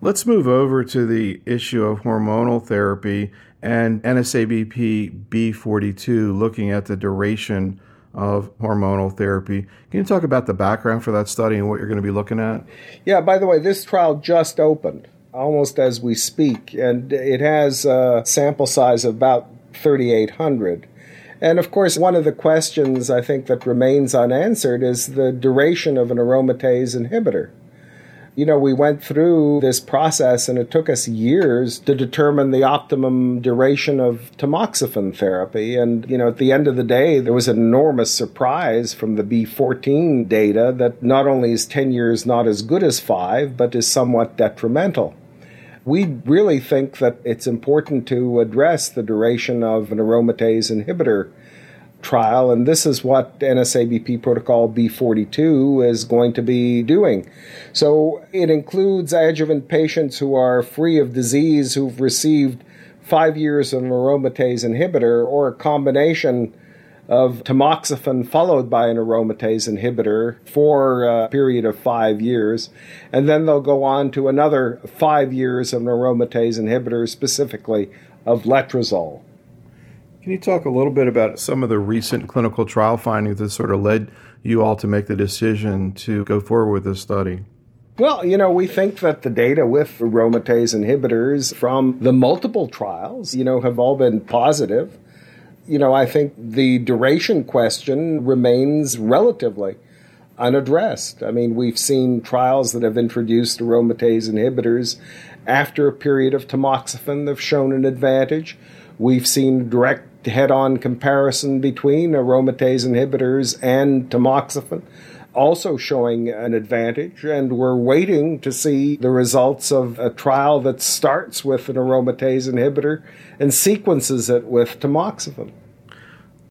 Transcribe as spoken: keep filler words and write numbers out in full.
Let's move over to the issue of hormonal therapy and N S A B P B forty-two, looking at the duration of hormonal therapy. Can you talk about the background for that study and what you're going to be looking at? Yeah, by the way, this trial just opened almost as we speak, and it has a sample size of about thirty-eight hundred. And of course, one of the questions I think that remains unanswered is the duration of an aromatase inhibitor. You know, we went through this process and it took us years to determine the optimum duration of tamoxifen therapy. And, you know, at the end of the day, there was an enormous surprise from the B fourteen data that not only is ten years not as good as five, but is somewhat detrimental. We really think that it's important to address the duration of an aromatase inhibitor trial, and this is what N S A B P protocol B forty-two is going to be doing. So it includes adjuvant patients who are free of disease, who've received five years of an aromatase inhibitor or a combination of tamoxifen followed by an aromatase inhibitor for a period of five years. And then they'll go on to another five years of an aromatase inhibitor, specifically of letrozole. Can you talk a little bit about some of the recent clinical trial findings that sort of led you all to make the decision to go forward with this study? Well, you know, we think that the data with aromatase inhibitors from the multiple trials, you know, have all been positive. You know, I think the duration question remains relatively unaddressed. I mean, we've seen trials that have introduced aromatase inhibitors after a period of tamoxifen that have shown an advantage. We've seen direct head-on comparison between aromatase inhibitors and tamoxifen, also showing an advantage, and we're waiting to see the results of a trial that starts with an aromatase inhibitor and sequences it with tamoxifen.